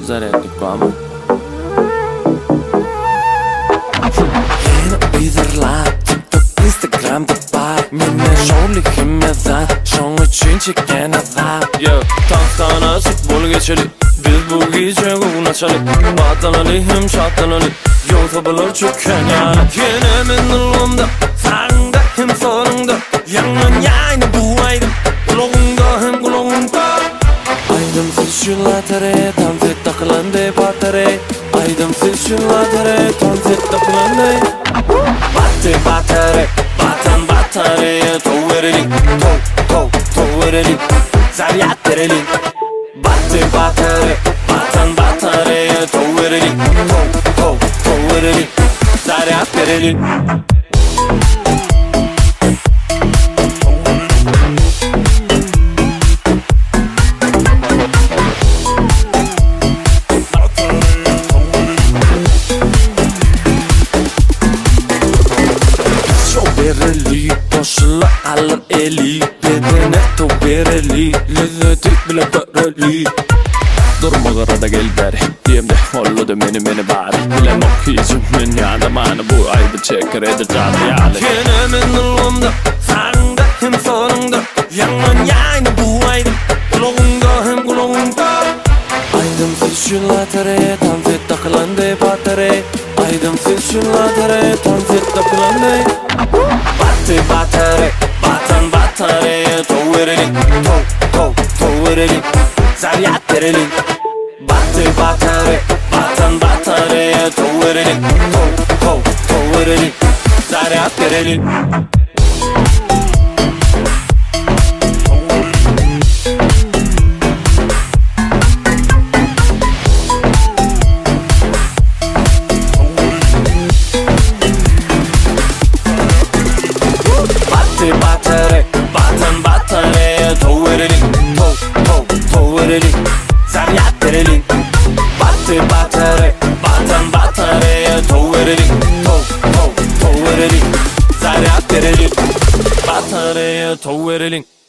Зарядник mı? Yeni uydirlar TikTok, Instagram'da var. Meni sho'ligim yazar, sho'ng uchun chekkan azab. Yo, taqdan asık bol geçeli. Biz bu gece uğnaşalı. Batanali hem şatanali. Yo tabalar çöken yana. Yine menulumda, sağında hem solunda. Yanın yayını bu aydım. Kulağında hem kulağında. Aydım fışıla tere, tam fit takılandı batare. Aydım fışıla tere, tam fit takılandı. Battı batare, batan batare. Tow verelim, tow verelim. Zaryat verelim. Battı batare, batan batare. Tow verelim, tow verelim. Zaryat verelim. Bereli, boşla alır eli. Bedene to bereli, lezzeti bile bereli. Durma arada gel beri, diyemde holladı meni bari. Bilen okuyucumun yanında bana bu ayıbı çeker eder canlı yâli. Yine menulumda, sağında hem solunda. Yanın yayını bu aydım, kulağında hem kulağında. Aydım fışıla tere, tam fit takılandı batare. Aydım fışıla tere, tam fit takılandı. Battı batare, batan batare. Tow verelim, tow verelim. Zaryat verelim. Battı batare, batan batare. Tow verelim, tow verelim. Zaryat verelim. Batare, batan batare. Tow verelim, tow verelim. Zaryat verelim. Battı batare, batan batare. Tow verelim, tow verelim. Zaryat verelim. Batareye tow verelim.